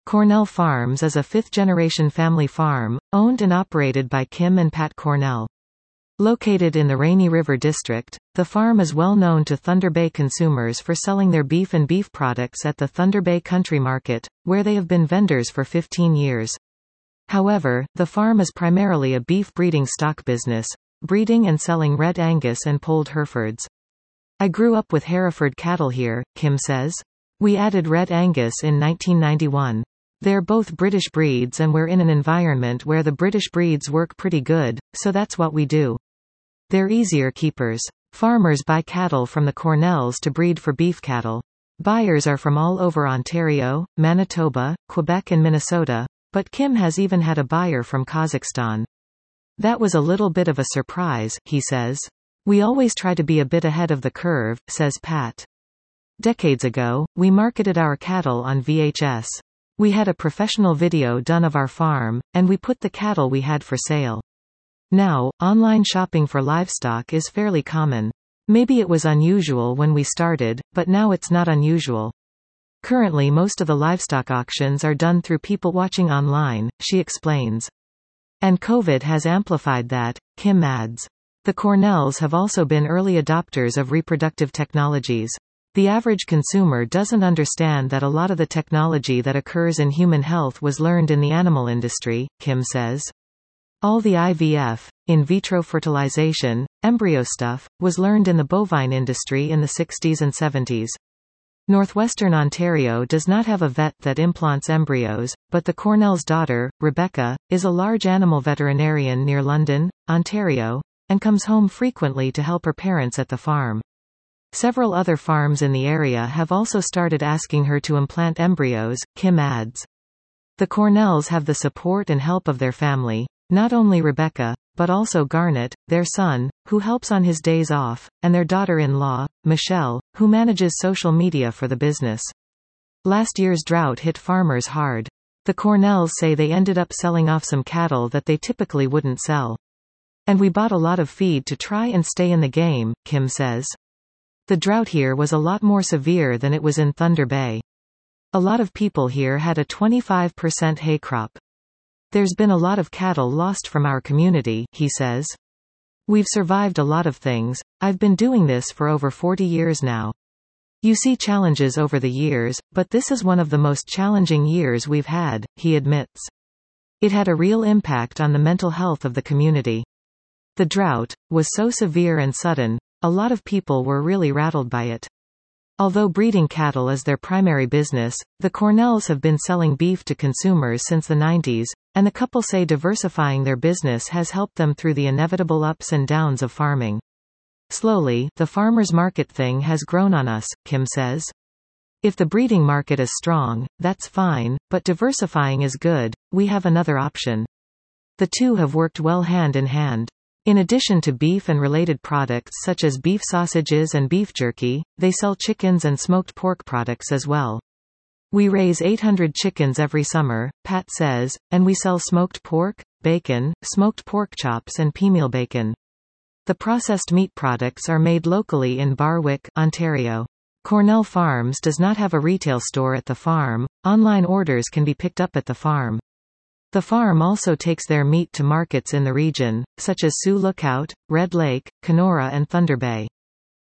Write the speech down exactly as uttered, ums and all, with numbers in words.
Cornell Farms is a fifth-generation family farm, owned and operated by Kim and Pat Cornell. Located in the Rainy River District, the farm is well known to Thunder Bay consumers for selling their beef and beef products at the Thunder Bay Country Market, where they have been vendors for fifteen years. However, the farm is primarily a beef breeding stock business, breeding and selling Red Angus and polled Herefords. "I grew up with Hereford cattle here," Kim says. "We added Red Angus in nineteen ninety-one. They're both British breeds and we're in an environment where the British breeds work pretty good, so that's what we do. They're easier keepers. Farmers buy cattle from the Cornells to breed for beef cattle. Buyers are from all over Ontario, Manitoba, Quebec and Minnesota, but Kim has even had a buyer from Kazakhstan. That was a little bit of a surprise," he says. "We always try to be a bit ahead of the curve," says Pat. "Decades ago, we marketed our cattle on V H S. We had a professional video done of our farm, and we put the cattle we had for sale. Now, online shopping for livestock is fairly common. Maybe it was unusual when we started, but now it's not unusual. Currently most of the livestock auctions are done through people watching online," she explains. And COVID has amplified that, Kim adds. The Cornells have also been early adopters of reproductive technologies. The average consumer doesn't understand that a lot of the technology that occurs in human health was learned in the animal industry, Kim says. All the I V F, in vitro fertilization, embryo stuff, was learned in the bovine industry in the sixties and seventies. Northwestern Ontario does not have a vet that implants embryos, but the Cornell's daughter, Rebecca, is a large animal veterinarian near London, Ontario, and comes home frequently to help her parents at the farm. Several other farms in the area have also started asking her to implant embryos, Kim adds. The Cornells have the support and help of their family. Not only Rebecca, but also Garnet, their son, who helps on his days off, and their daughter-in-law, Michelle, who manages social media for the business. Last year's drought hit farmers hard. The Cornells say they ended up selling off some cattle that they typically wouldn't sell. "And we bought a lot of feed to try and stay in the game," Kim says. "The drought here was a lot more severe than it was in Thunder Bay. A lot of people here had a twenty-five percent hay crop. There's been a lot of cattle lost from our community," he says. "We've survived a lot of things. I've been doing this for over forty years now. You see challenges over the years, but this is one of the most challenging years we've had," he admits. "It had a real impact on the mental health of the community. The drought was so severe and sudden. A lot of people were really rattled by it." Although breeding cattle is their primary business, the Cornells have been selling beef to consumers since the nineties, and the couple say diversifying their business has helped them through the inevitable ups and downs of farming. "Slowly, the farmers market thing has grown on us," Kim says. "If the breeding market is strong, that's fine, but diversifying is good. We have another option." The two have worked well hand in hand. In addition to beef and related products such as beef sausages and beef jerky, they sell chickens and smoked pork products as well. "We raise eight hundred chickens every summer," Pat says, "and we sell smoked pork, bacon, smoked pork chops and peameal bacon. The processed meat products are made locally in Barwick, Ontario. Cornell Farms does not have a retail store at the farm. Online orders can be picked up at the farm. The farm also takes their meat to markets in the region, such as Sioux Lookout, Red Lake, Kenora and Thunder Bay."